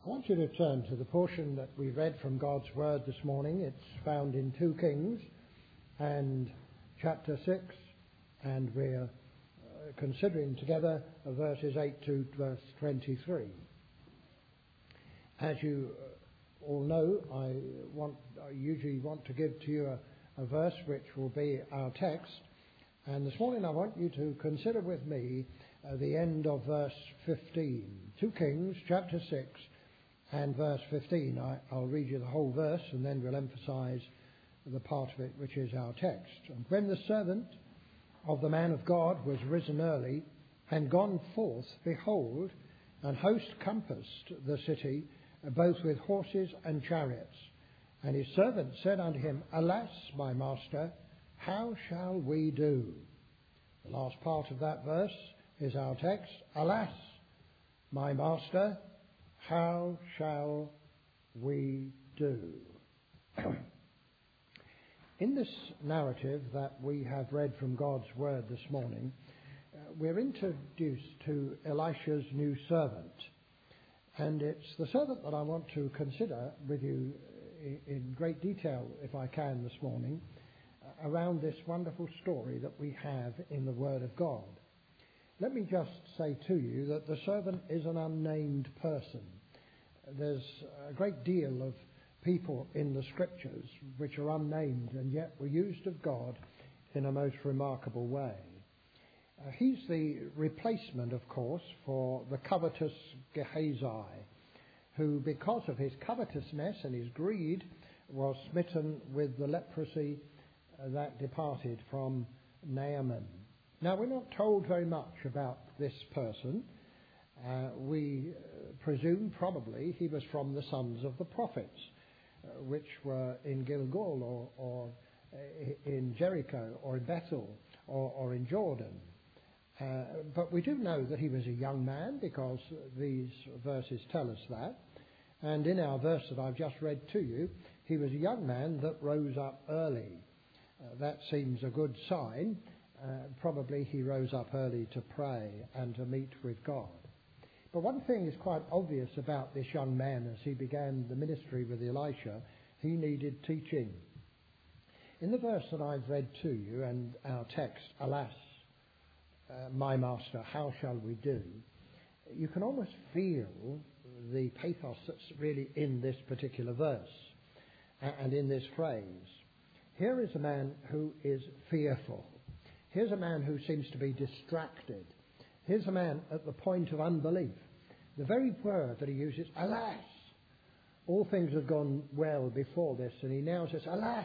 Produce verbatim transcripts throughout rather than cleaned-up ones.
I want you to turn to the portion that we read from God's Word this morning. It's found in two Kings and chapter six, and we're uh, considering together uh, verses eight to verse twenty-three. As you all know, I want I usually want to give to you a, a verse which will be our text, and this morning I want you to consider with me uh, the end of verse fifteen. two Kings chapter six and verse fifteen. I, I'll read you the whole verse and then we'll emphasize the part of it which is our text. And when the servant of the man of God was risen early and gone forth, behold, an host compassed the city, both with horses and chariots. And his servant said unto him, Alas, my master, how shall we do? The last part of that verse is our text. Alas, my master, how shall we do? In this narrative that we have read from God's Word this morning, uh, we're introduced to Elisha's new servant. And it's the servant that I want to consider with you in great detail, if I can, this morning, around this wonderful story that we have in the Word of God. Let me just say to you that the servant is an unnamed person. There's a great deal of people in the Scriptures which are unnamed and yet were used of God in a most remarkable way. Uh, he's the replacement, of course, for the covetous Gehazi, who, because of his covetousness and his greed, was smitten with the leprosy uh, that departed from Naaman. Now, we're not told very much about this person. Uh, we uh, presume probably he was from the sons of the prophets, uh, which were in Gilgal or, or uh, in Jericho or in Bethel or, or in Jordan. Uh, but we do know that he was a young man because these verses tell us that. And in our verse that I've just read to you, he was a young man that rose up early. Uh, that seems a good sign. Uh, probably he rose up early to pray and to meet with God. But one thing is quite obvious about this young man as he began the ministry with Elisha. He needed teaching. In the verse that I've read to you and our text, Alas, uh, my master, how shall we do? You can almost feel the pathos that's really in this particular verse and in this phrase. Here is a man who is fearful. Here's a man who seems to be distracted. Here's a man at the point of unbelief. The very word that he uses, alas. All things have gone well before this, and he now says, alas,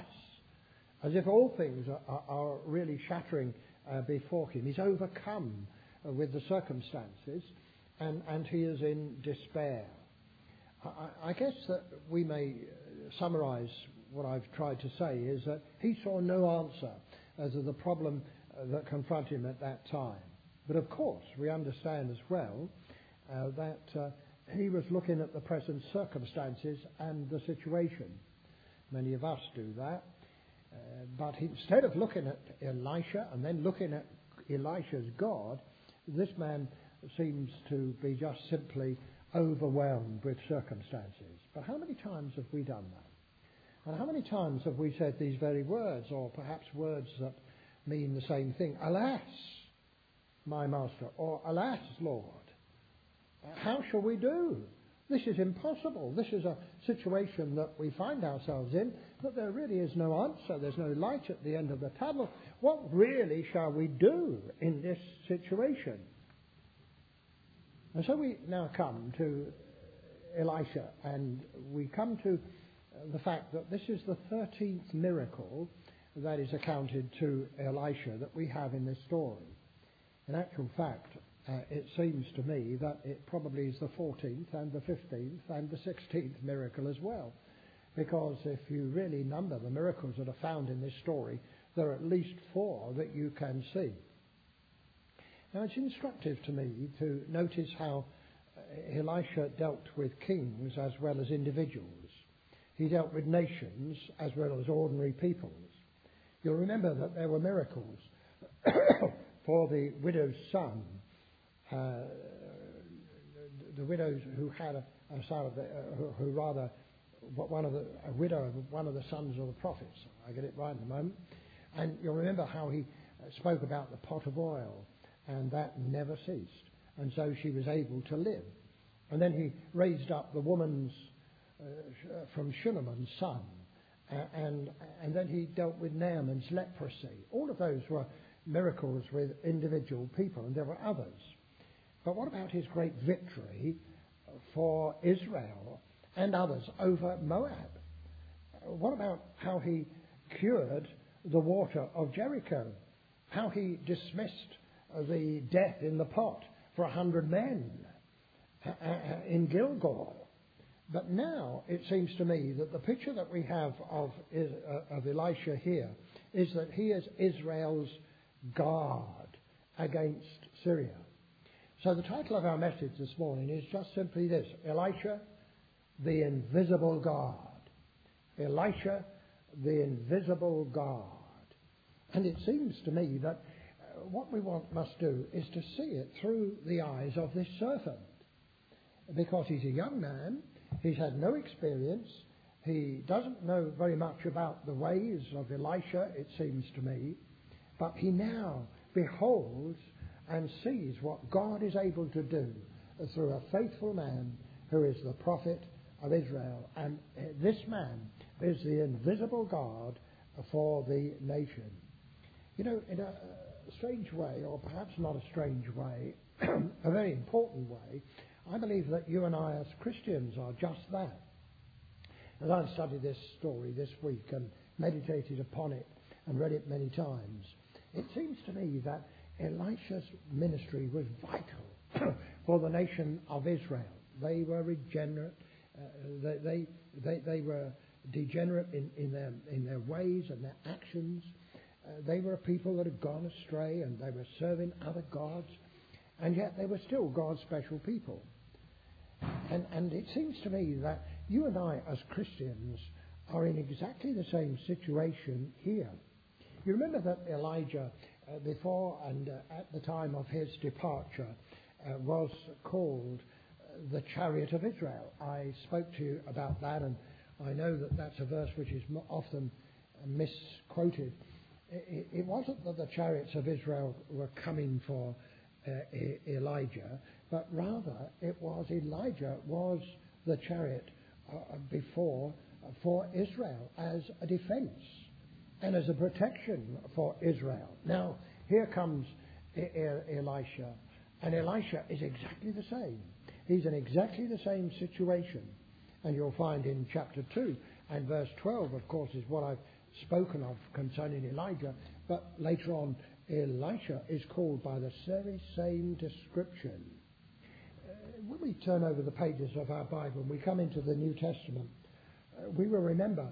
as if all things are, are, are really shattering uh, before him. He's overcome uh, with the circumstances, and, and he is in despair. I, I guess that we may summarise what I've tried to say is that he saw no answer as to the problem that confronted him at that time. But of course, we understand as well uh, that uh, he was looking at the present circumstances and the situation. Many of us do that. Uh, but he, instead of looking at Elisha and then looking at Elisha's God, this man seems to be just simply overwhelmed with circumstances. But how many times have we done that? And how many times have we said these very words, or perhaps words that mean the same thing? Alas, my master, or alas, Lord, how shall we do? This is impossible. This is a situation that we find ourselves in, but there really is no answer. There's no light at the end of the tunnel. What really shall we do in this situation? And so we now come to Elisha, and we come to the fact that this is the thirteenth miracle that is accounted to Elisha that we have in this story. In actual fact, uh, it seems to me that it probably is the fourteenth and the fifteenth and the sixteenth miracle as well. Because if you really number the miracles that are found in this story, there are at least four that you can see. Now it's instructive to me to notice how Elisha dealt with kings as well as individuals. He dealt with nations as well as ordinary peoples. You'll remember that there were miracles for the widow's son, uh, the widows who had a, uh, son of the, uh, who, who rather, one of the, a widow of one of the sons of the prophets. I get it right in a moment. And you'll remember how he spoke about the pot of oil, and that never ceased. And so she was able to live. And then he raised up the woman's uh, from Shunamm's son, uh, and and then he dealt with Naaman's leprosy. All of those were miracles with individual people, and there were others. But what about his great victory for Israel and others over Moab? What about how he cured the water of Jericho? How he dismissed the death in the pot for a hundred men in Gilgal? But now it seems to me that the picture that we have of, of Elisha here is that he is Israel's guard against Syria. So the title of our message this morning is just simply this: Elisha, the invisible God. Elisha, the invisible God. And it seems to me that what we want must do is to see it through the eyes of this servant. Because he's a young man, he's had no experience, he doesn't know very much about the ways of Elisha, it seems to me, but he now beholds and sees what God is able to do through a faithful man who is the prophet of Israel. And this man is the invisible God for the nation. You know, in a strange way, or perhaps not a strange way, a very important way, I believe that you and I as Christians are just that. As I've studied this story this week and meditated upon it and read it many times, it seems to me that Elisha's ministry was vital for the nation of Israel. They were regenerate. Uh, they, they, they, they were degenerate in, in, their, in their ways and their actions. Uh, they were a people that had gone astray, and they were serving other gods, and yet they were still God's special people. And, and it seems to me that you and I as Christians are in exactly the same situation here. You remember that Elijah, uh, before and uh, at the time of his departure, uh, was called uh, the Chariot of Israel. I spoke to you about that, and I know that that's a verse which is often misquoted. It, it wasn't that the chariots of Israel were coming for uh, e- Elijah, but rather it was Elijah was the chariot uh, before uh, for Israel as a defense and as a protection for Israel. Now, here comes e- e- Elisha, and Elisha is exactly the same. He's in exactly the same situation. And you'll find in chapter two and verse twelve, of course, is what I've spoken of concerning Elijah. But later on, Elisha is called by the very same description. Uh, when we turn over the pages of our Bible and we come into the New Testament, uh, we will remember,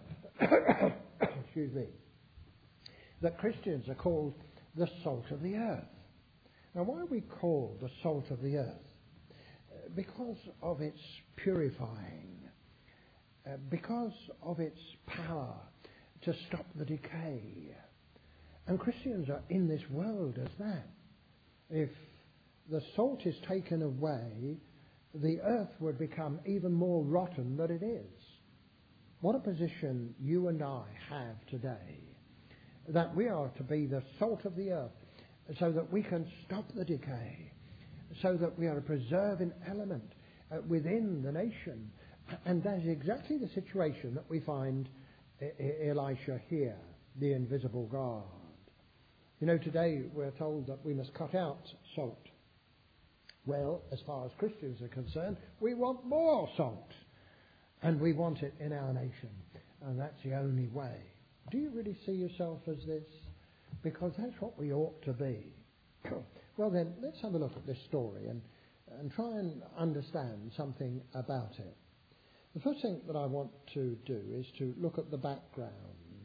excuse me, that Christians are called the salt of the earth. Now, why are we called the salt of the earth? Uh, because of its purifying, uh, because of its power to stop the decay. And Christians are in this world as that. If the salt is taken away, the earth would become even more rotten than it is. What a position you and I have today, that we are to be the salt of the earth, so that we can stop the decay, so that we are a preserving element uh, within the nation. And that is exactly the situation that we find Elisha here, the invisible God. You know, today we're told that we must cut out salt. Well, as far as Christians are concerned, we want more salt. And we want it in our nation. And that's the only way. Do you really see yourself as this? Because that's what we ought to be. Well then, let's have a look at this story and, and try and understand something about it. The first thing that I want to do is to look at the background.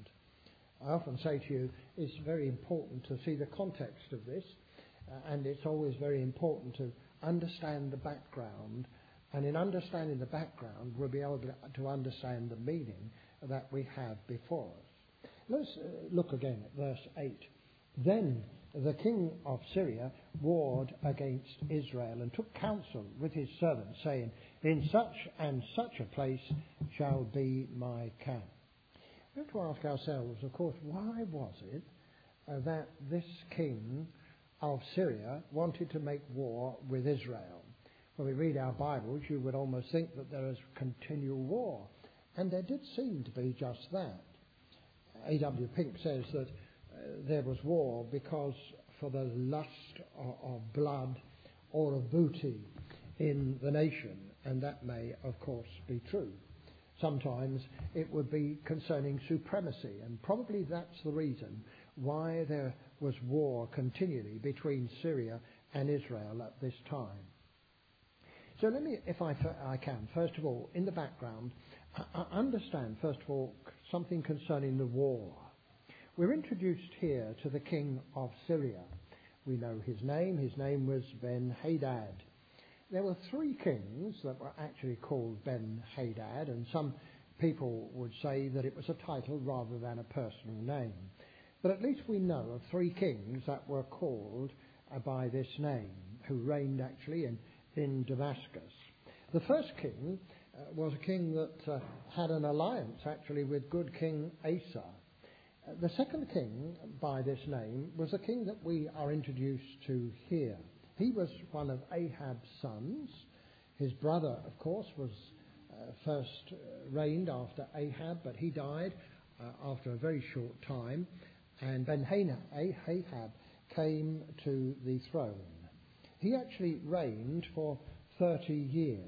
I often say to you, it's very important to see the context of this, uh, and it's always very important to understand the background, and in understanding the background, we'll be able to, to understand the meaning that we have before us. Let's uh, look again at verse eight. Then the king of Syria warred against Israel and took counsel with his servants, saying, in such and such a place shall be my camp. We have to ask ourselves, of course, why was it uh, that this king of Syria wanted to make war with Israel? When we read our Bibles, you would almost think that there is continual war. And there did seem to be just that. A W Pink says that uh, there was war because for the lust of, of blood or of booty in the nation. And that may, of course, be true. Sometimes it would be concerning supremacy. And probably that's the reason why there was war continually between Syria and Israel at this time. So let me, if I, I can, first of all, in the background, I understand, first of all, something concerning the war. We're introduced here to the king of Syria. We know his name. His name was Ben-Hadad. There were three kings that were actually called Ben-Hadad, and some people would say that it was a title rather than a personal name. But at least we know of three kings that were called uh, by this name, who reigned actually in, in Damascus. The first king uh, was a king that uh, had an alliance actually with good King Asa. Uh, the second king by this name was a king that we are introduced to here. He was one of Ahab's sons. His brother, of course, was uh, first uh, reigned after Ahab, but he died uh, after a very short time. And Ben-Hadad came to the throne. He actually reigned for thirty years.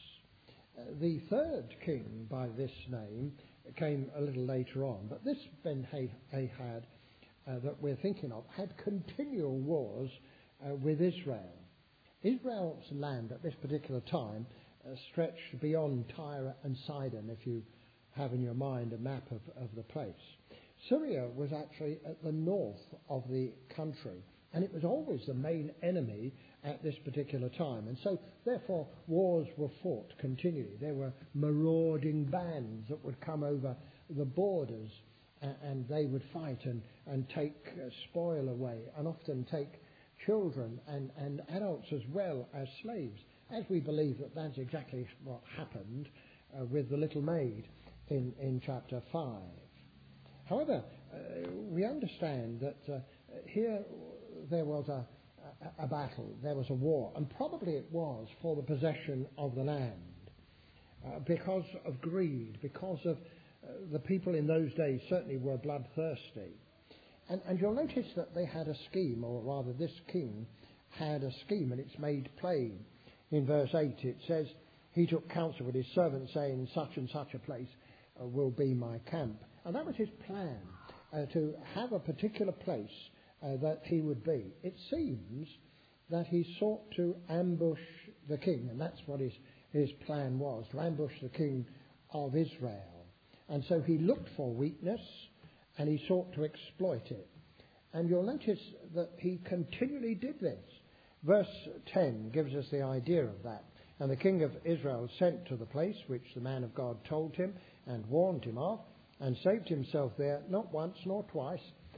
Uh, the third king by this name came a little later on, but this Ben-Hadad uh, that we're thinking of had continual wars uh, with Israel. Israel's land at this particular time uh, stretched beyond Tyre and Sidon, if you have in your mind a map of, of the place. Syria was actually at the north of the country, and it was always the main enemy at this particular time. And so, therefore, wars were fought continually. There were marauding bands that would come over the borders, uh, and they would fight and, and take uh, spoil away, and often take children and, and adults as well as slaves, as we believe that that's exactly what happened uh, with the little maid in, in chapter five. However, uh, we understand that uh, here there was a, a, a battle, there was a war, and probably it was for the possession of the land uh, because of greed, because of uh, the people in those days certainly were bloodthirsty. And, and you'll notice that they had a scheme, or rather this king had a scheme, and it's made plain. In verse eight it says, he took counsel with his servants, saying, such and such a place uh, will be my camp. And that was his plan, uh, to have a particular place uh, that he would be. It seems that he sought to ambush the king, and that's what his, his plan was, to ambush the king of Israel. And so he looked for weakness, and he sought to exploit it. And you'll notice that he continually did this. Verse ten gives us the idea of that. And the king of Israel sent to the place which the man of God told him and warned him of, and saved himself there, not once nor twice.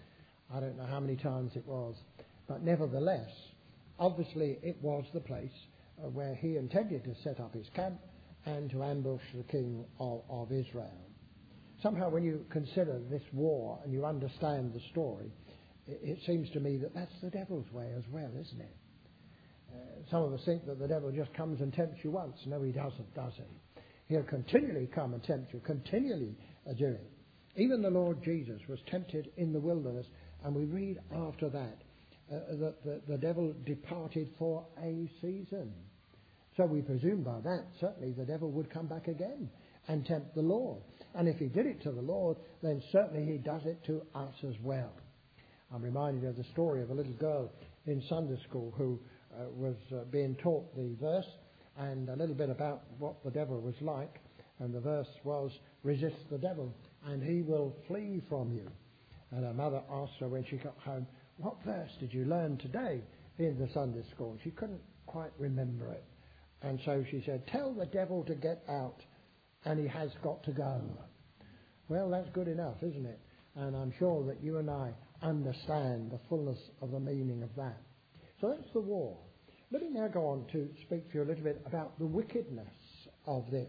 I don't know how many times it was. But nevertheless, obviously it was the place uh, where he intended to set up his camp and to ambush the king of, of Israel. Somehow when you consider this war and you understand the story, it, it seems to me that that's the devil's way as well, isn't it? Uh, some of us think that the devil just comes and tempts you once. No, he doesn't, does he? He'll continually come and tempt you, continually uh, do it. Even the Lord Jesus was tempted in the wilderness, and we read after that uh, that the, the devil departed for a season. So we presume by that, certainly the devil would come back again and tempt the Lord. And if he did it to the Lord, then certainly he does it to us as well. I'm reminded of the story of a little girl in Sunday school who uh, was uh, being taught the verse and a little bit about what the devil was like. And the verse was, resist the devil and he will flee from you. And her mother asked her when she got home, what verse did you learn today in the Sunday school? She couldn't quite remember it. And so she said, tell the devil to get out and he has got to go. Well, that's good enough, isn't it? And I'm sure that you and I understand the fullness of the meaning of that. So that's the war. Let me now go on to speak to you a little bit about the wickedness of this.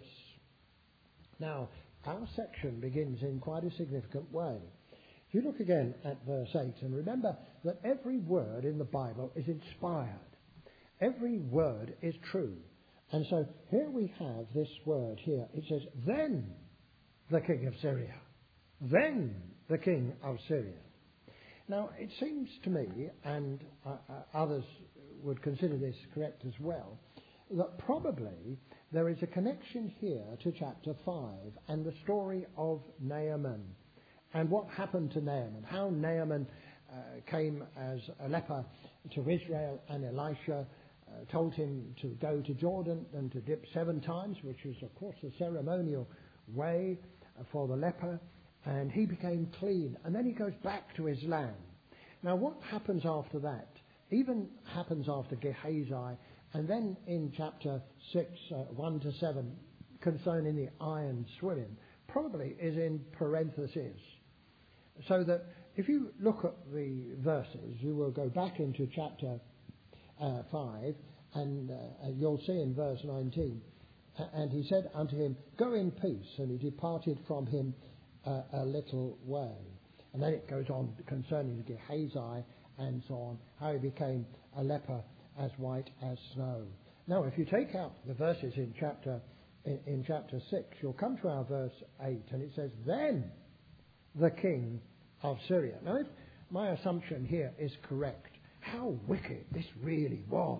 Now, our section begins in quite a significant way. If you look again at verse eight, and remember that every word in the Bible is inspired. Every word is true. And so here we have this word here. It says, then the king of Syria. Then the king of Syria. Now, it seems to me, and uh, uh, others would consider this correct as well, that probably there is a connection here to chapter five and the story of Naaman and what happened to Naaman, how Naaman uh, came as a leper to Israel, and Elisha uh, told him to go to Jordan and to dip seven times, which was, of course, the ceremonial way for the leper, and he became clean. And then he goes back to his land. Now, what happens after that? Even happens after Gehazi, and then in chapter six, uh, one to seven, concerning the iron swilling, probably is in parentheses. So that if you look at the verses, you will go back into chapter uh, five, and uh, you'll see in verse nineteen, and he said unto him, go in peace, and he departed from him uh, a little way. And then it goes on concerning Gehazi and so on, how he became a leper as white as snow. Now, if you take out the verses in chapter in, in chapter six, you'll come to our verse eight, and it says, then the king of Syria. Now, if my assumption here is correct, how wicked this really was.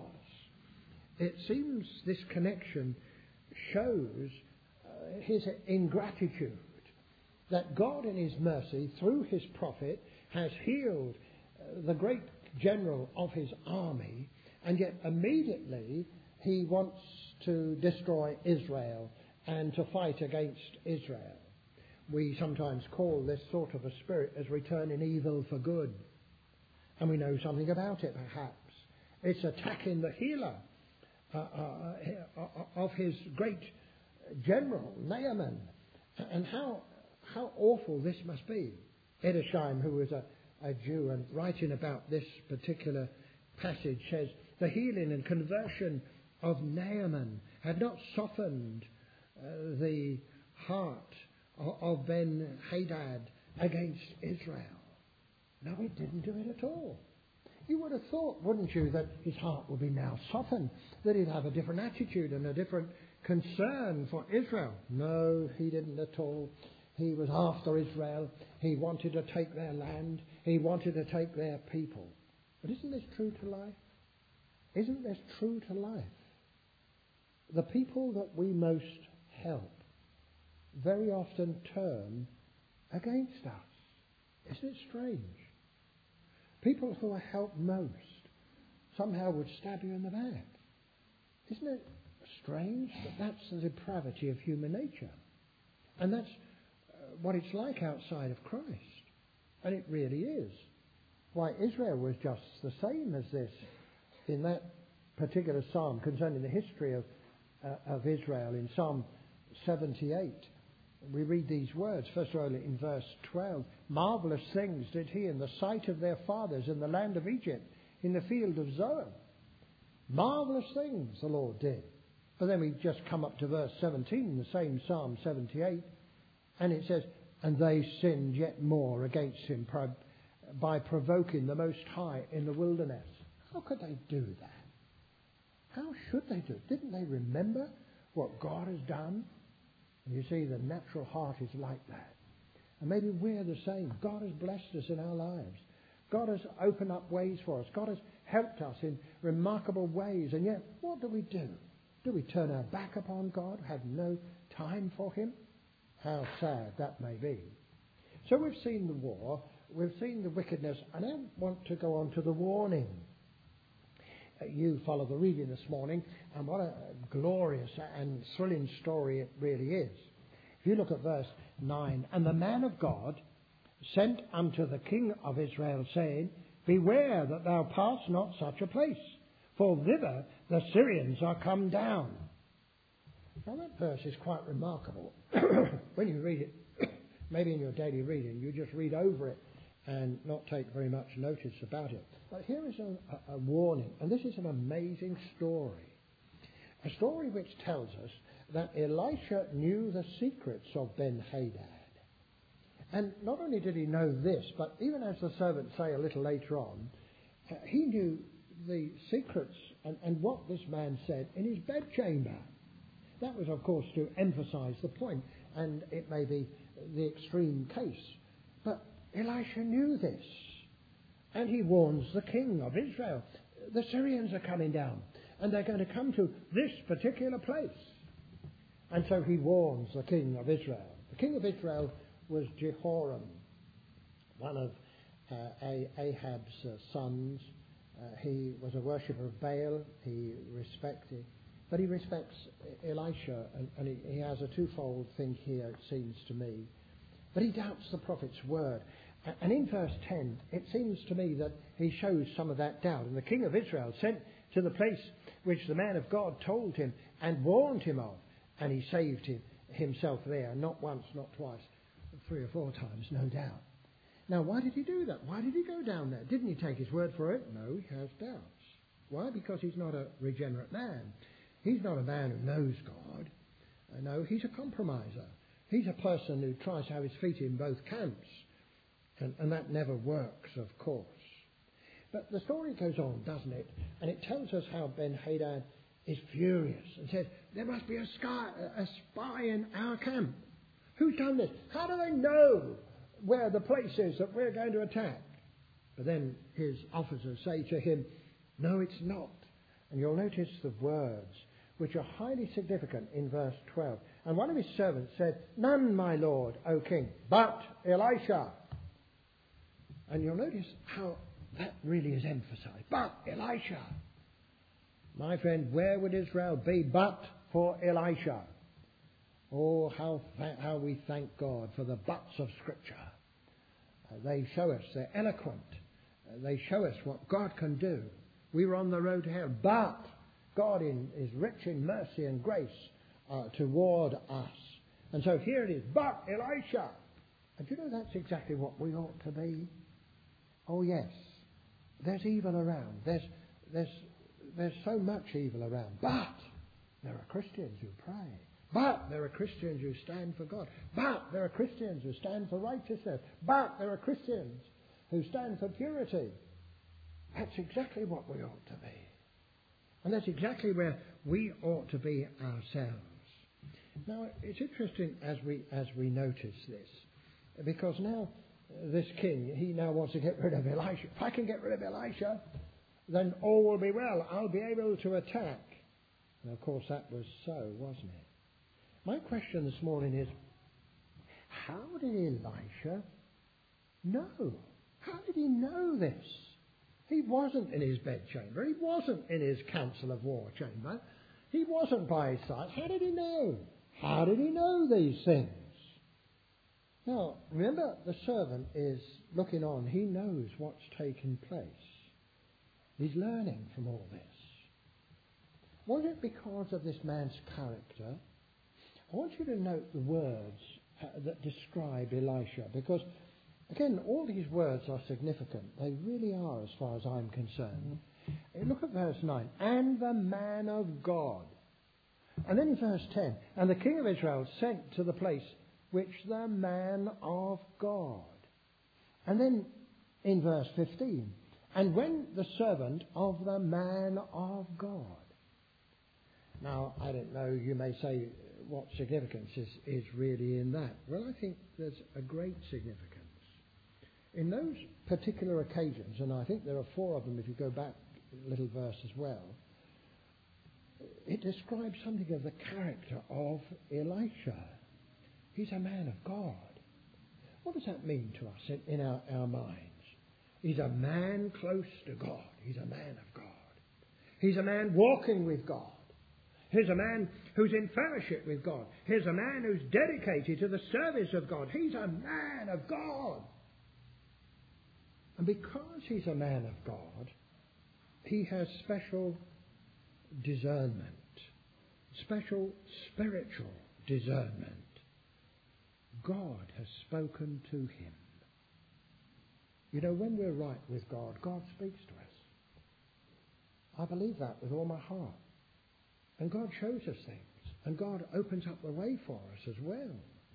It seems this connection shows uh, his ingratitude, that God in his mercy, through his prophet, has healed uh, the great general of his army, and yet immediately he wants to destroy Israel and to fight against Israel. We sometimes call this sort of a spirit as returning evil for good. And we know something about it, perhaps. It's attacking the healer uh, uh, of his great general, Naaman. And how how awful this must be. Edersheim, who was a, a Jew and writing about this particular passage, says, the healing and conversion of Naaman had not softened uh, the heart of, of Ben-Hadad against Israel. No, it didn't do it at all. You would have thought, wouldn't you, that his heart would be now softened, that he'd have a different attitude and a different concern for Israel. No, he didn't at all. He was after Israel. He wanted to take their land. He wanted to take their people. But isn't this true to life? Isn't this true to life? The people that we most help very often turn against us. Isn't it strange? People who are helped most somehow would stab you in the back. Isn't it strange that that's the depravity of human nature? And that's uh, what it's like outside of Christ. And it really is. Why, Israel was just the same as this in that particular psalm concerning the history of, uh, of Israel. In Psalm seventy-eight, we read these words, first of all in verse twelve. Marvellous things did he in the sight of their fathers in the land of Egypt, in the field of Zoan. Marvellous things the Lord did. But then we just come up to verse seventeen, the same Psalm seventy-eight, and it says, and they sinned yet more against him by provoking the Most High in the wilderness. How could they do that? How should they do it? Didn't they remember what God has done? And you see, the natural heart is like that. And maybe we're the same. God has blessed us in our lives. God has opened up ways for us. God has helped us in remarkable ways. And yet, what do we do? Do we turn our back upon God, have no time for him? How sad that may be. So we've seen the war, we've seen the wickedness, and I want to go on to the warning. Uh, you follow the reading this morning, and what a glorious and thrilling story it really is. If you look at verse nine, and the man of God sent unto the king of Israel, saying, beware that thou pass not such a place, for thither the Syrians are come down. Now that verse is quite remarkable. When you read it, maybe in your daily reading, you just read over it and not take very much notice about it. But here is a, a warning, and this is an amazing story. A story which tells us that Elisha knew the secrets of Ben-Hadad. And not only did he know this, but even as the servants say a little later on, uh, he knew the secrets and, and what this man said in his bedchamber. That was, of course, to emphasize the point, and it may be the extreme case. But Elisha knew this, and he warns the king of Israel. The Syrians are coming down, and they're going to come to this particular place. And so he warns the king of Israel. The king of Israel was Jehoram, one of uh, Ahab's uh, sons. Uh, he was a worshipper of Baal. He respected, but he respects Elisha, and, and he, he has a twofold thing here, it seems to me. But he doubts the prophet's word. And in verse ten, it seems to me that he shows some of that doubt. And the king of Israel sent to the place which the man of God told him and warned him of. And he saved him, himself there, not once, not twice, three or four times, no doubt. Now, why did he do that? Why did he go down there? Didn't he take his word for it? No, he has doubts. Why? Because he's not a regenerate man. He's not a man who knows God. No, he's a compromiser. He's a person who tries to have his feet in both camps. And, and that never works, of course. But the story goes on, doesn't it? And it tells us how Ben-Hadad is furious and says, there must be a, sky, a spy in our camp. Who's done this? How do they know where the place is that we're going to attack? But then his officers say to him, no, it's not. And you'll notice the words, which are highly significant in verse twelve. And one of his servants said, none, my lord, O king, but Elisha. And you'll notice how that really is emphasized. But Elisha. My friend, where would Israel be but for Elisha? Oh, how th- how we thank God for the buts of Scripture. Uh, they show us, they're eloquent. Uh, they show us what God can do. We were on the road to hell, but God in, is rich in mercy and grace uh, toward us. And so here it is, but Elisha. And you know that's exactly what we ought to be. Oh yes, there's evil around. There's there's there's so much evil around. But there are Christians who pray. But there are Christians who stand for God. But there are Christians who stand for righteousness. But there are Christians who stand for purity. That's exactly what we ought to be. And that's exactly where we ought to be ourselves. Now, it's interesting as we as we notice this, because now this king, he now wants to get rid of Elisha. If I can get rid of Elisha, then all will be well. I'll be able to attack. And of course that was so, wasn't it? My question this morning is, how did Elisha know? How did he know this? He wasn't in his bedchamber. He wasn't in his council of war chamber. He wasn't by his side. How did he know? How did he know these things? Now, remember, the servant is looking on. He knows what's taken place. He's learning from all this. Was it because of this man's character? I want you to note the words uh, that describe Elisha, because, again, all these words are significant. They really are, as far as I'm concerned. Mm-hmm. Look at verse nine. And the man of God. And then in verse ten. And the king of Israel sent to the place which the man of God. And then in verse fifteen. And when the servant of the man of God. Now, I don't know, you may say, what significance is, is really in that? Well, I think there's a great significance. In those particular occasions, and I think there are four of them if you go back a little verse as well, it describes something of the character of Elisha. He's a man of God. What does that mean to us in, in our, our minds? He's a man close to God. He's a man of God. He's a man walking with God. Here's a man who's in fellowship with God. Here's a man who's dedicated to the service of God. He's a man of God. And because he's a man of God, he has special discernment, special spiritual discernment. God has spoken to him. You know, when we're right with God, God speaks to us. I believe that with all my heart. And God shows us things. And God opens up the way for us as well.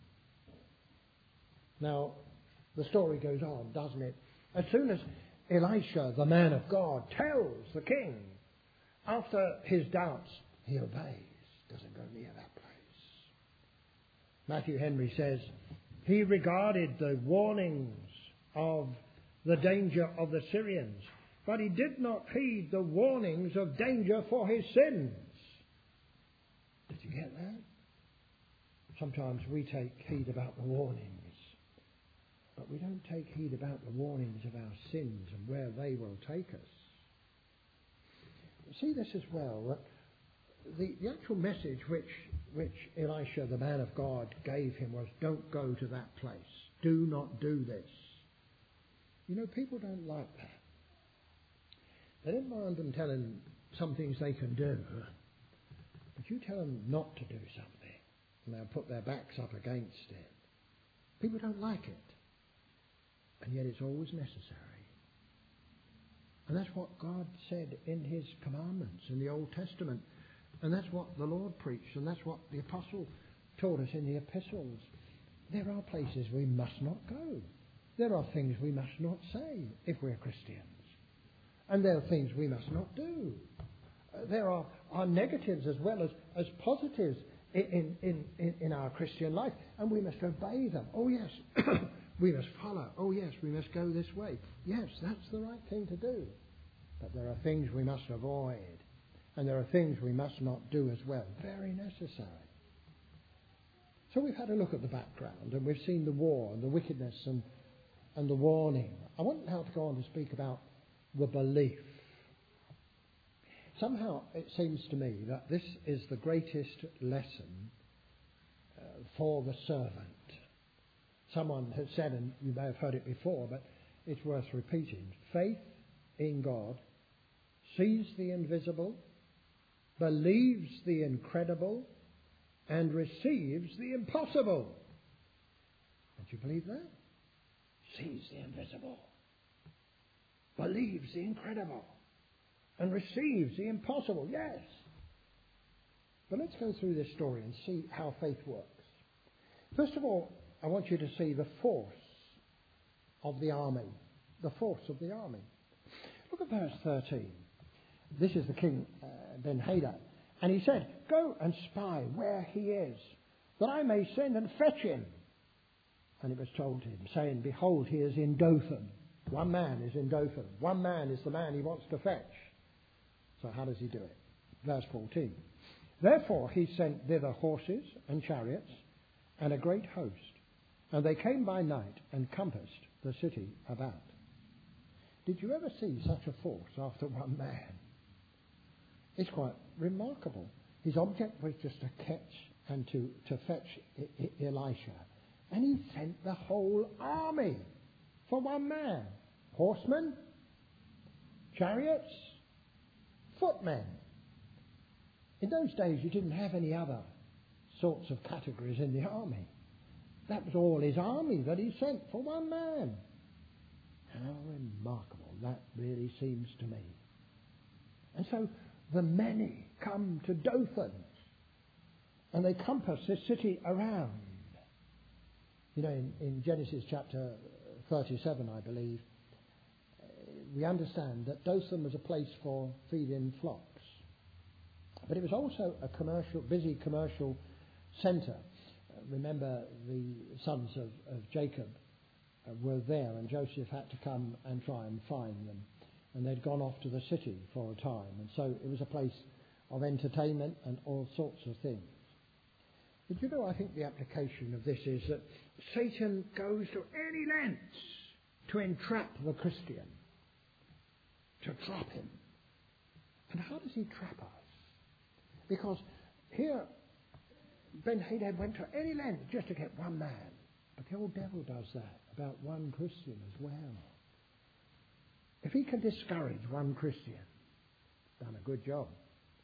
Now, the story goes on, doesn't it? As soon as Elisha, the man of God, tells the king, after his doubts, he obeys. Doesn't go near that place. Matthew Henry says, he regarded the warnings of the danger of the Syrians, but he did not heed the warnings of danger for his sins. Did you get that? Sometimes we take heed about the warnings, but we don't take heed about the warnings of our sins and where they will take us. See this as well, that the, the actual message which, which Elisha, the man of God, gave him was, don't go to that place. Do not do this. You know, people don't like that. They don't mind them telling some things they can do, but you tell them not to do something, and they'll put their backs up against it. People don't like it, and yet it's always necessary. And that's what God said in his commandments in the Old Testament, and that's what the Lord preached, and that's what the Apostle taught us in the epistles. There are places we must not go. There are things we must not say if we're Christians. And there are things we must not do. Uh, there are, are negatives as well as, as positives in, in, in, in our Christian life. And we must obey them. Oh yes, we must follow. Oh yes, we must go this way. Yes, that's the right thing to do. But there are things we must avoid. And there are things we must not do as well. Very necessary. So we've had a look at the background, and we've seen the war and the wickedness and, and the warning. I want now to go on to speak about the belief. Somehow it seems to me that this is the greatest lesson uh, for the servant. Someone has said, and you may have heard it before, but it's worth repeating. Faith in God sees the invisible, believes the incredible, and receives the impossible. Don't you believe that? Sees the invisible, believes the incredible, and receives the impossible. Yes. But let's go through this story and see how faith works. First of all, I want you to see the force of the army. The force of the army. Look at verse thirteen. This is the king, uh, Ben-Hadad. And he said, go and spy where he is, that I may send and fetch him. And it was told him, saying, behold, he is in Dothan. One man is in Dothan. One man is the man he wants to fetch. So how does he do it? Verse fourteen. Therefore he sent thither horses and chariots and a great host. And they came by night and compassed the city about. Did you ever see such a force after one man? It's quite remarkable. His object was just to catch and to, to fetch I- I- Elisha. And he sent the whole army for one man. Horsemen, chariots, footmen. In those days you didn't have any other sorts of categories in the army. That was all his army that he sent for one man. How remarkable that really seems to me. And so the many come to Dothan, and they compass this city around. You know, in, in Genesis chapter thirty-seven, I believe, we understand that Dothan was a place for feeding flocks. But it was also a commercial, busy commercial centre. Uh, remember, the sons of, of Jacob uh, were there, and Joseph had to come and try and find them. And they'd gone off to the city for a time. And so it was a place of entertainment and all sorts of things. But you know, I think the application of this is that Satan goes to any lengths to entrap the Christian, to trap him. And how does he trap us? Because here, Ben-Hadad went to any length just to get one man. But the old devil does that about one Christian as well. If he can discourage one Christian, done a good job.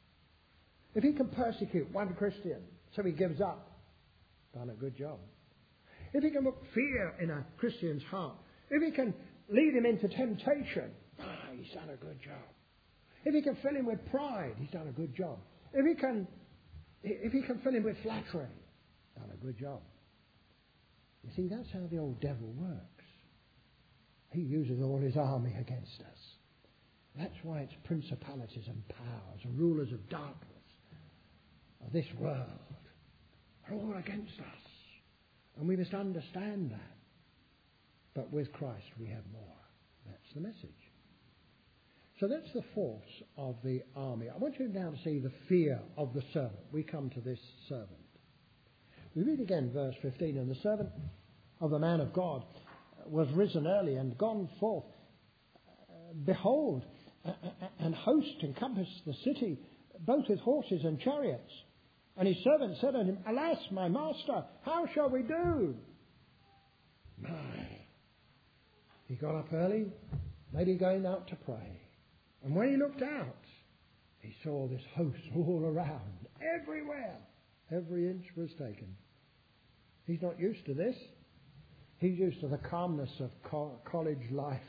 If he can persecute one Christian so he gives up, done a good job. If he can put fear in a Christian's heart, if he can lead him into temptation, ah, he's done a good job. If he can fill him with pride, he's done a good job. If he can, if he can fill him with flattery, done a good job. You see, that's how the old devil works. He uses all his army against us. That's why it's principalities and powers and rulers of darkness of this world are all against us. And we must understand that. But with Christ we have more. That's the message. So that's the force of the army. I want you now to see the fear of the servant. We come to this servant. We read again verse fifteen. And the servant of the man of God was risen early and gone forth. Behold, an host encompassed the city, both with horses and chariots. And his servant said unto him, Alas, my master, how shall we do? My. He got up early, maybe going out to pray. And when he looked out, he saw this host all around, everywhere. Every inch was taken. He's not used to this. He's used to the calmness of co- college life.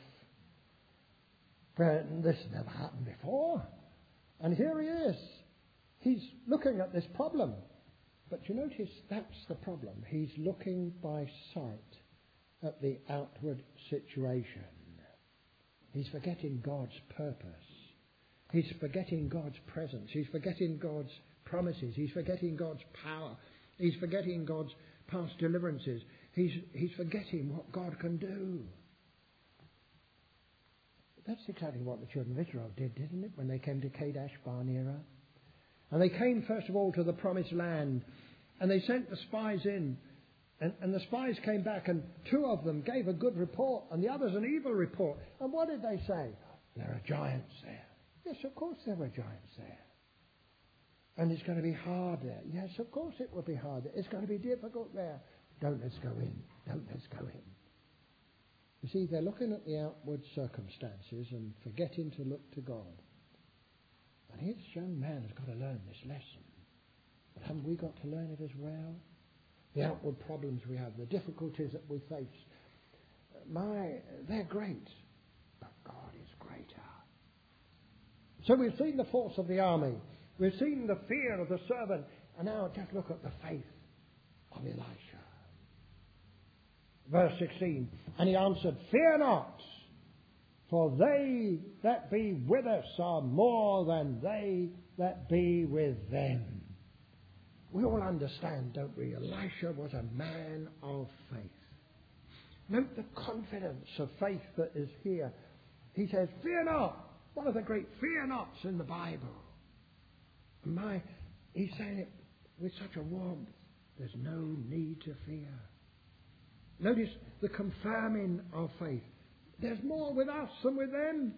But this never happened before. And here he is. He's looking at this problem. But you notice that's the problem. He's looking by sight at the outward situation. He's forgetting God's purpose. He's forgetting God's presence. He's forgetting God's promises. He's forgetting God's power. He's forgetting God's past deliverances. He's, he's forgetting what God can do. That's exactly what the children of Israel did, didn't it, when they came to Kadesh Barnea? And they came first of all to the promised land, and they sent the spies in, and, and the spies came back, and two of them gave a good report, and the others an evil report. And what did they say? There are giants there. Yes, of course there were giants there. And it's going to be hard there. Yes, of course it will be hard there. It's going to be difficult there. Don't let's go in. Don't let's go in. You see, they're looking at the outward circumstances and forgetting to look to God. And this young man has got to learn this lesson. But haven't we got to learn it as well? The outward problems we have, the difficulties that we face, my, they're great. But God is greater. So we've seen the force of the army. We've seen the fear of the servant. And now just look at the faith of Elisha. Verse sixteen. And he answered, Fear not, for they that be with us are more than they that be with them. We all understand, don't we? Elisha was a man of faith. Note the confidence of faith that is here. He says, Fear not. One of the great fear nots in the Bible. My, he's saying it with such a warmth. There's no need to fear. Notice the confirming of faith. There's more with us than with them.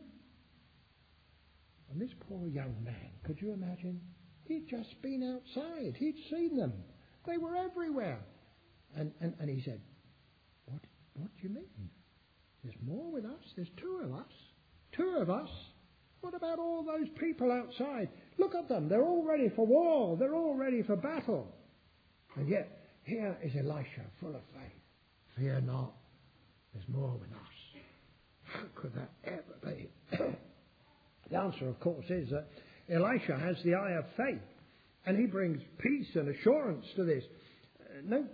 And this poor young man, could you imagine? He'd just been outside. He'd seen them. They were everywhere. And, and, and he said, what, what do you mean? There's more with us. There's two of us. Two of us. What about all those people outside? Look at them. They're all ready for war. They're all ready for battle. And yet, here is Elisha, full of faith. Fear not. There's more with us. How could that ever be? The answer, of course, is that Elisha has the eye of faith. And he brings peace and assurance to this. Uh, note,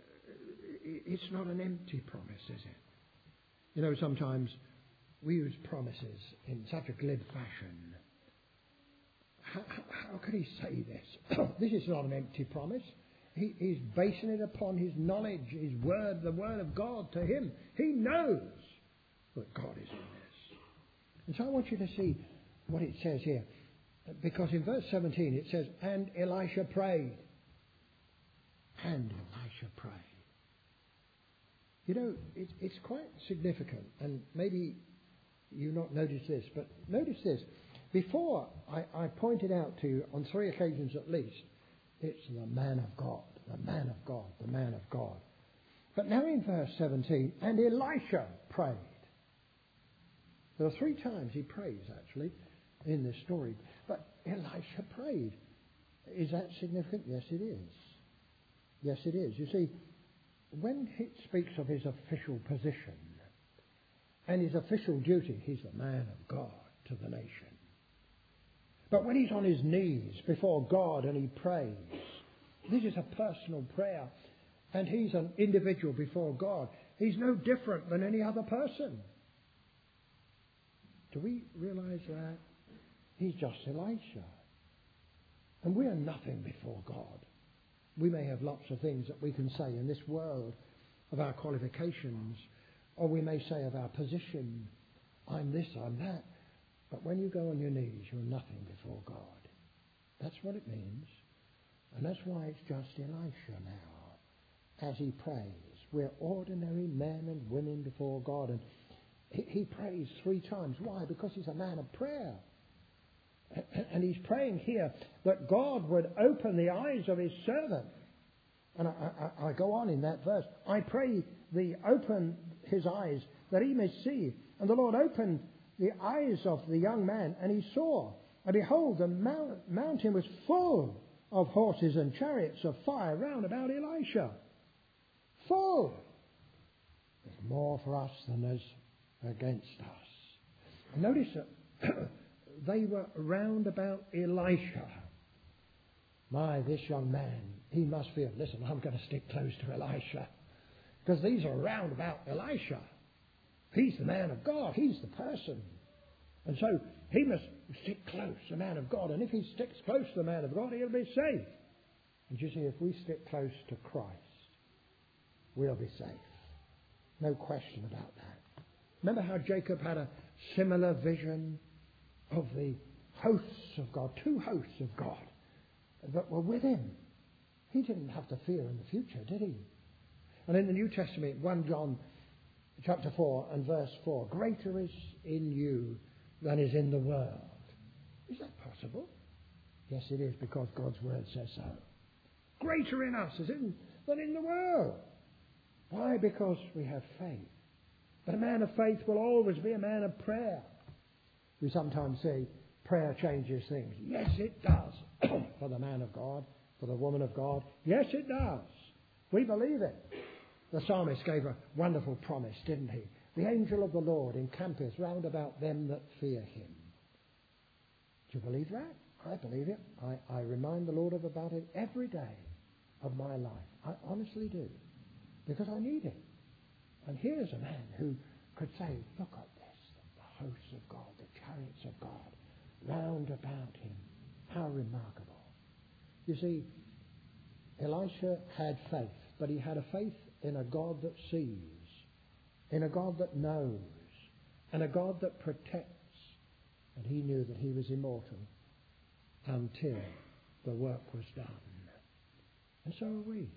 it's not an empty promise, is it? You know, sometimes we use promises in such a glib fashion. How, how, how can he say this? This is not an empty promise. He, he's basing it upon his knowledge, his word, the word of God to him. He knows that God is in this. And so I want you to see what it says here. Because in verse seventeen it says, and Elisha prayed. And Elisha prayed. You know, it, it's quite significant, and maybe you not notice this, but notice this. Before, I, I pointed out to you on three occasions at least, it's the man of God, the man of God, the man of God. But now in verse seventeen, and Elisha prayed. There are three times he prays, actually, in this story. But Elisha prayed. Is that significant? Yes, it is. Yes, it is. You see, when it speaks of his official position, and his official duty, he's the man of God to the nation. But when he's on his knees before God and he prays, this is a personal prayer, and he's an individual before God. He's no different than any other person. Do we realize that? He's just Elisha. And we are nothing before God. We may have lots of things that we can say in this world of our qualifications, or we may say of our position, I'm this, I'm that. But when you go on your knees, you're nothing before God. That's what it means. And that's why it's just Elisha now, as he prays. We're ordinary men and women before God. And he, he prays three times. Why? Because he's a man of prayer. And he's praying here that God would open the eyes of his servant. And I, I, I go on in that verse. I pray thee, open his eyes that he may see. And the Lord opened the eyes of the young man, and he saw. And behold, the mount, mountain was full of horses and chariots of fire round about Elisha. Full. There's more for us than there's against us. And notice that they were round about Elisha. My, this young man, he must feel, listen, I'm going to stick close to Elisha. Because these are round about Elisha. He's the man of God. He's the person. And so he must stick close, the man of God. And if he sticks close to the man of God, he'll be safe. And you see, if we stick close to Christ, we'll be safe. No question about that. Remember how Jacob had a similar vision of the hosts of God, two hosts of God that were with him. He didn't have to fear in the future, did he? And in the New Testament, First John chapter four and verse four, greater is in you than is in the world. Is that possible? Yes, it is, because God's word says so. Greater in us is in, than in the world. Why? Because we have faith. But a man of faith will always be a man of prayer. We sometimes say prayer changes things. Yes, it does. For the man of God, for the woman of God. Yes, it does. We believe it. The psalmist gave a wonderful promise, didn't he? The angel of the Lord encampeth round about them that fear him. Do you believe that? I believe it. I, I remind the Lord of about it every day of my life. I honestly do. Because I need it. And here's a man who could say, look at this, the hosts of God, the chariots of God, round about him. How remarkable. You see, Elisha had faith, but he had a faith in a God that sees, in a God that knows, and a God that protects. And he knew that he was immortal until the work was done. And so are we.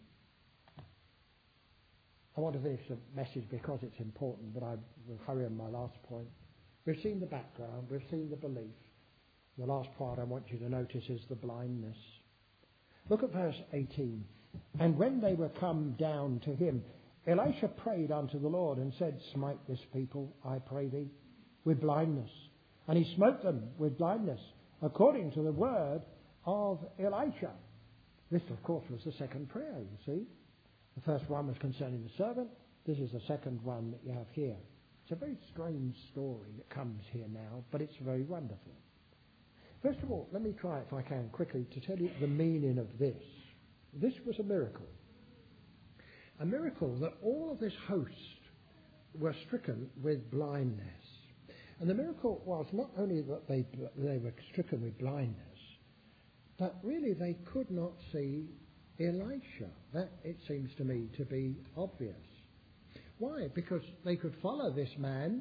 I want to finish the message because it's important, but I will hurry on my last point. We've seen the background, we've seen the belief. The last part I want you to notice is the blindness. Look at verse eighteen. And when they were come down to him, Elisha prayed unto the Lord and said, smite this people, I pray thee, with blindness. And he smote them with blindness, according to the word of Elisha. This, of course, was the second prayer, you see. The first one was concerning the servant. This is the second one that you have here. It's a very strange story that comes here now, but it's very wonderful. First of all, let me try, if I can, quickly to tell you the meaning of this. This was a miracle. A miracle that all of this host were stricken with blindness. And the miracle was not only that they, they were stricken with blindness, but really they could not see Elisha. That, it seems to me, to be obvious. Why? Because they could follow this man,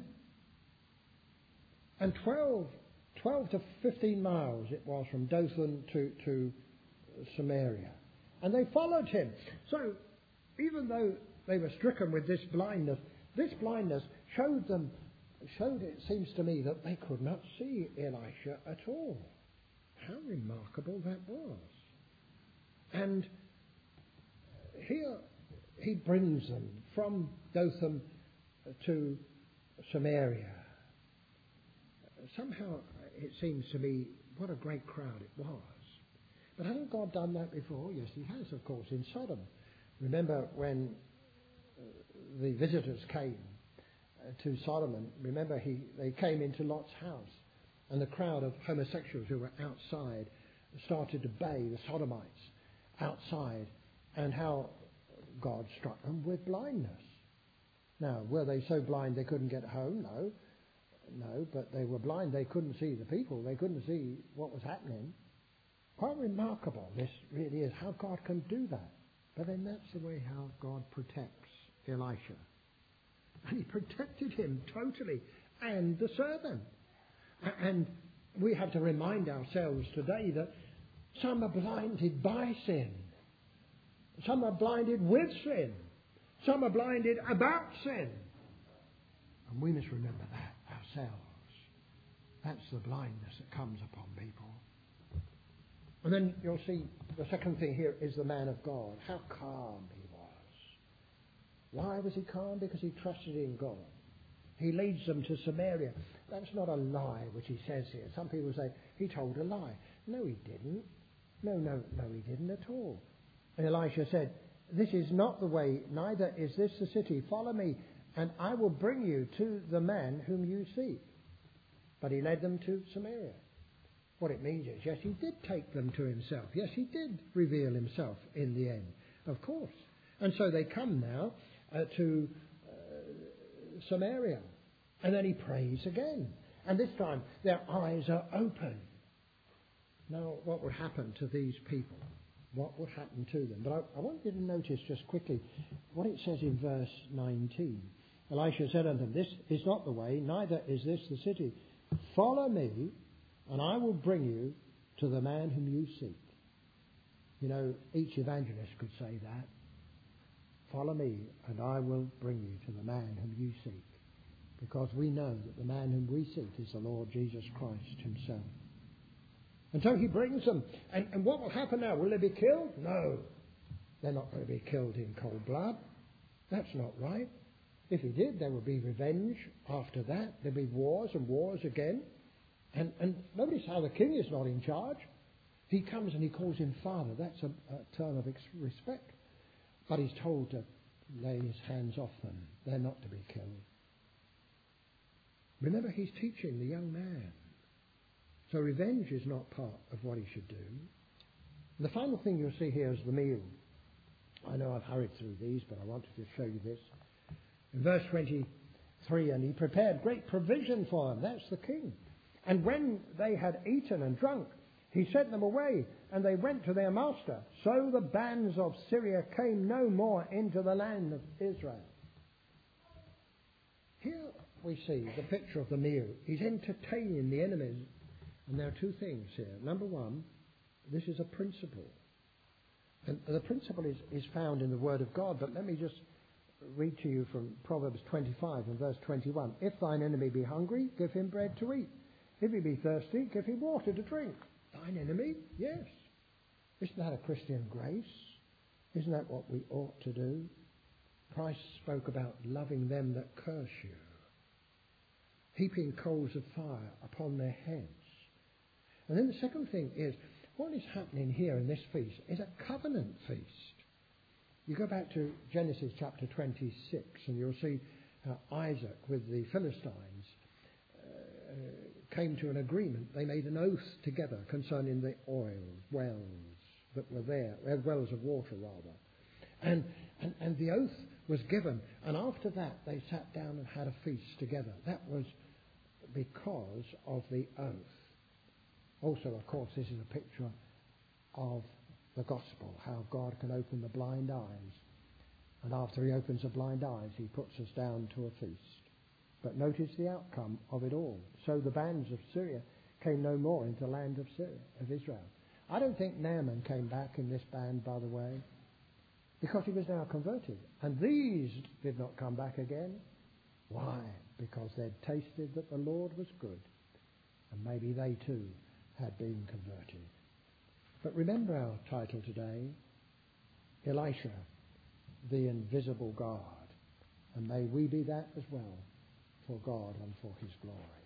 and twelve, twelve to fifteen miles it was from Dothan to, to Samaria. And they followed him. So, even though they were stricken with this blindness, this blindness showed them, showed, it seems to me, that they could not see Elisha at all. How remarkable that was. And here he brings them from Dothan to Samaria. Somehow it seems to me what a great crowd it was. But hasn't God done that before? Yes, he has, of course, in Sodom. Remember when the visitors came to Solomon, remember he, they came into Lot's house, and the crowd of homosexuals who were outside started to bay the Sodomites outside, and how God struck them with blindness. Now, were they so blind they couldn't get home? No. No, but they were blind. They couldn't see the people. They couldn't see what was happening. Quite remarkable, this really is, how God can do that. But then that's the way how God protects Elisha. And he protected him totally, and the servant. And we have to remind ourselves today that some are blinded by sin. Some are blinded with sin. Some are blinded about sin. And we must remember that ourselves. That's the blindness that comes upon people. And then you'll see the second thing here is the man of God. How calm he was. Why was he calm? Because he trusted in God. He leads them to Samaria. That's not a lie, which he says here. Some people say, he told a lie. No, he didn't. No, no, no, he didn't at all. And Elisha said, this is not the way, neither is this the city. Follow me, and I will bring you to the man whom you seek. But he led them to Samaria. What it means is, yes, he did take them to himself. Yes, he did reveal himself in the end, of course. And so they come now uh, to uh, Samaria. And then he prays again. And this time their eyes are open. Now, what would happen to these people? What would happen to them? But I, I want you to notice just quickly what it says in verse nineteen. Elisha said unto them, this is not the way, neither is this the city. Follow me, and I will bring you to the man whom you seek. You know, each evangelist could say that. Follow me, and I will bring you to the man whom you seek. Because we know that the man whom we seek is the Lord Jesus Christ himself. And so he brings them. And, and what will happen now? Will they be killed? No. They're not going to be killed in cold blood. That's not right. If he did, there would be revenge after that. There'd be wars and wars again. And, and notice how the king is not in charge. He comes and he calls him father. That's a, a term of respect. But he's told to lay his hands off them. They're not to be killed. Remember, he's teaching the young man. So revenge is not part of what he should do. And the final thing you'll see here is the meal. I know I've hurried through these, but I wanted to show you this. In verse twenty-three, and he prepared great provision for them. That's the king. And when they had eaten and drunk, he sent them away, and they went to their master. So the bands of Syria came no more into the land of Israel. Here we see the picture of the meal. He's entertaining the enemies. And there are two things here. Number one, this is a principle. And the principle is, is found in the Word of God. But let me just read to you from Proverbs twenty-five and verse twenty-one. If thine enemy be hungry, give him bread to eat. If he be thirsty, give him water to drink. Thine enemy? Yes. Isn't that a Christian grace? Isn't that what we ought to do? Christ spoke about loving them that curse you, heaping coals of fire upon their heads. And then the second thing is, what is happening here in this feast is a covenant feast. You go back to Genesis chapter twenty-six and you'll see how Isaac with the Philistines uh, came to an agreement. They made an oath together concerning the oil wells that were there, wells of water rather. And, and, and the oath was given. And after that they sat down and had a feast together. That was because of the oath. Also, of course, this is a picture of the gospel, how God can open the blind eyes. And after he opens the blind eyes, he puts us down to a feast. But notice the outcome of it all. So the bands of Syria came no more into the land of Syria, of Israel. I don't think Naaman came back in this band, by the way, because he was now converted. And these did not come back again. Why? Because they'd tasted that the Lord was good. And maybe they too had been converted. But remember our title today, Elisha, the invisible God. And may we be that as well for God and for his glory.